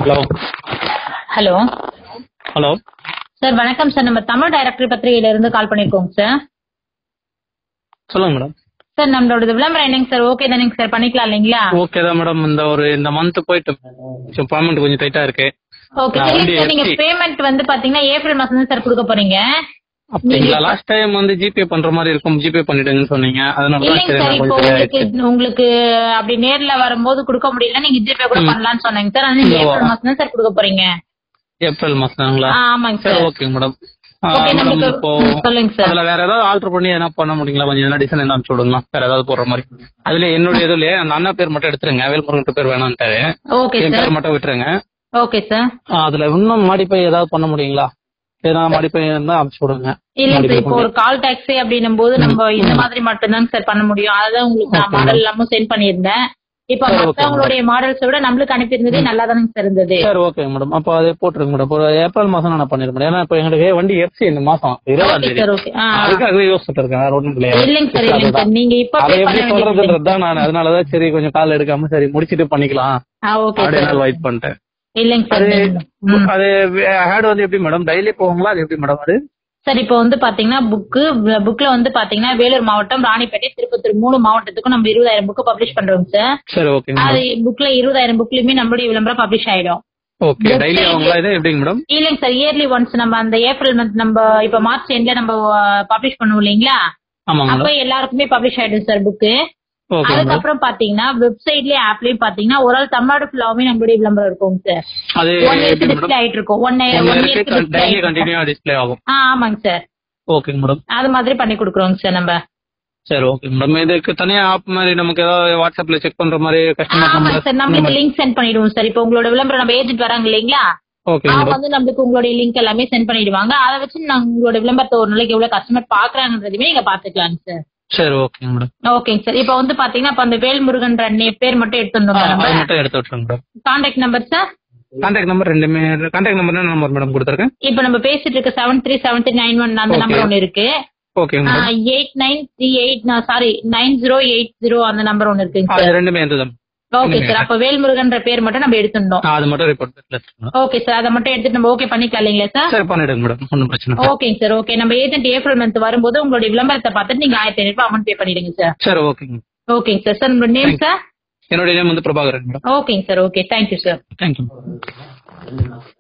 Hello hello hello sir, வணக்கம் sir. நம்ம Tamil directory பத்திரிகையில இருந்து கால் பண்ணிருக்கோங்க சார். சொல்லுங்க மேடம். சார், நம்மளோட விளம்பரம் என்னங்க சார்? ஓகே தானேங்க சார்? பண்ணிக்கலாம் இல்லைங்களா? ஓகே தான் மேடம். இந்த மந்த் போயிட்டு பேமெண்ட் கொஞ்சம் டைட்டா இருக்கு. Okay sir. சார், நீங்க பேமெண்ட் வந்து பாத்தீங்கன்னா ஏப்ரல் மாசம் தான் சார் கொடுக்க போறீங்க. அப்படிங்களா? லாஸ்ட் டைம் ஜிபே பண்ற மாதிரி இருக்கும், ஜிபே பண்ணிடுங்கன்னு சொன்னீங்க. இல்லைங்க சார், இப்போ உங்களுக்கு அப்படி நேர்ல வரும்போது கொடுக்க முடியல, நீங்க ஜிபே கூட பண்ணலாம்னு சொன்னீங்க சார். அதனால ஏப்ரல் மாசம் தான் சார் கொடுக்க போறீங்க. ஏப்ரல் மாசங்களா? ஆமாங்க சார். Okay madam. இப்போ சொல்லுங்க சார். அதுல வேற ஏதாவது ஆல்டர் பண்ணி என்ன பண்ண முடியுங்களா? கொஞ்சம் என்ன டிசைன் என்ன அனுப்பிச்சு விடுங்களா? வேற ஏதாவது போடுற மாதிரி. அதுல என்னுடைய இதுல அந்த அண்ணா பேர் மட்டும் எடுத்துருங்க. வேல்முருகன் பேர் வேணான்ட்டாரு. ஓகே என் சார். பேர் மட்டும் விட்டுருங்க. Okay sir. அதுல இன்னும் மாடிப்பை ஏதாவது பண்ண முடியுங்களா? ஏன்னா மாடிப்பை இருந்தா அனுப்பிச்சு விடுங்க. இல்ல சார், இப்போ ஒரு கால் டாக்ஸி அப்படின்னும் போது நம்ம இந்த மாதிரி மட்டும் தான் சார் பண்ண முடியும். அதான் உங்களுக்கு நான் மாடல் எல்லாமும் சென்ட் பண்ணியிருந்தேன். இப்ப மத்தவங்களுடைய மாடல்ஸ் விட நம்மளுக்கு அனுப்பியிருந்ததே நல்லா தானங்க சார் இருந்தது. சரி, ஓகே மேடம். அப்போ அதே போட்டுருங்க மேடம். ஒரு ஏப்ரல் மாசம் நான் பண்ணிருக்கேன். ஏன்னா இப்போ எங்களுக்கு வண்டி எஃப்சி இந்த மாசம் 20 அதுக்காகவே யோசிச்சுட்டு இருக்கேன். இல்லைங்க சார், இல்லைங்க சார், நீங்க இப்ப அதை எப்படி சொல்றதுன்றதுதான் நான். அதனாலதான் சரி கொஞ்சம் கால் எடுக்காம சரி முடிச்சிட்டு பண்ணிக்கலாம் அப்படின்னு வெயிட் பண்ணிட்டேன். இல்லைங்க சார். அது ஹேட் வந்து எப்படி மேடம்? டெய்லி போகுங்களா? அது எப்படி மேடம்? அது சார், இப்போ வந்து பாத்தீங்கன்னா புக்ல வந்து பாத்தீங்கன்னா வேலூர் மாவட்டம், ராணிப்பேட்டை, திருப்பத்தூர் 3 மாவட்டத்துக்கும் நம்ம 20,000 புக் பப்ளிஷ் பண்றோம் சார். சரி, ஓகே. அது புக்ல 20,000 புக்லயுமே நம்மளுடைய விளம்பரம் பப்ளிஷ் ஆயிடும். ஓகே. டெய்லி ஆகுங்களா இது? எப்படிங்க மேடம்? இல்லைங்க சார், இயர்லி ஒன்ஸ். நம்ம அந்த ஏப்ரல் மந்த் நம்ம இப்ப மார்ச் எண்ட்ல நம்ம பப்ளிஷ் பண்ணுவோம் இல்லைங்களா? அப்ப எல்லாருக்குமே பப்ளிஷ் ஆயிடும் சார் புக்கு. அதுக்கப்புறம் பாத்தீங்கன்னா வெப்சைட்லயே ஆப்லயும் பாத்தீங்கன்னா ஒரு ஆள் தமிழ்நாடு ஃபுல்லாவுமே நம்மளுடைய விளம்பரம் இருக்கும் சார். அது 1 இயர்க்கு டிஸ்ப்ளே ஆயிட்டு இருக்கும். 1 இயர்க்கு டெய்லி கண்டினியூவா டிஸ்ப்ளே ஆகும். ஆமாங்க சார். ஓகேங்க மேடம். அது மாதிரி பண்ணி கொடுக்குறோங்க சார் நம்ம. சரி, ஓகே மேடம். இதுக்கு தனியா ஆப் மாதிரி நமக்கு ஏதாவது வாட்ஸ்அப்ல செக் பண்ற மாதிரி கஸ்டமர் நம்பர் சார் நம்மளுக்கு லிங்க் சென்ட் பண்ணிடுவோம் சார். இப்போ உங்களோட விளம்பரம் நம்ம ஏஜென்ட் வராங்க இல்லைங்களா? அவங்க வந்து நம்மளுக்கு உங்களுடைய லிங்க் எல்லாமே சென்ட் பண்ணிடுவாங்க. அதை வச்சு நாங்க உங்களோட விளம்பரத்தை ஒரு நாளைக்கு எவ்வளவு கஸ்டமர் பாக்குறாங்கன்றதுமே நீங்க பாத்துக்கலாங்க சார். சரி, ஓகே மேடம். ஓகேங்க சார். இப்போ வந்து பாத்தீங்கன்னா அந்த வேல்முருகன் பேர் மட்டும் எடுத்து contact number sir. Contact number ரெண்டுமே. கான்டாக்ட் நம்பர் என்ன நம்பர் மேடம் கொடுத்துருக்கேன்? இப்போ நம்ம பேசிட்டு இருக்க 737391 அந்த நம்பர் ஒன்னு இருக்கு. Okay madam. 9080 அந்த நம்பர் ஒன்னு இருக்குங்க சார். ரெண்டுமே எந்ததான்? Okay sir. அப்ப வேல்முருகன் பேர் மட்டும் நம்ம எடுத்துட்டோம். அது மட்டும் ரிப்போர்ட். ஓகே சார், அதை மட்டும் எடுத்துட்டு நம்ம ஓகே பண்ணிக்கலாம் இல்லைங்களா சார்? சரி, பண்ணிடுங்க மேடம். ஒன்றும் பிரச்சனை. ஓகேங்க சார். ஓகே, நம்ம ஏஜென்ட் ஏப்ரல் மந்த் வரும்போது உங்களுடைய விளம்பரத்தை பார்த்துட்டு நீங்க 1500 அமௌண்ட் பே பண்ணிடுங்க சார். சரி, ஓகேங்க. ஓகேங்க சார். சார் உங்க நேம் சார்? என்னுடைய நேம் வந்து பிரபாகரன் மேடம். ஓகேங்க sir. Okay, thank you sir. Thank you.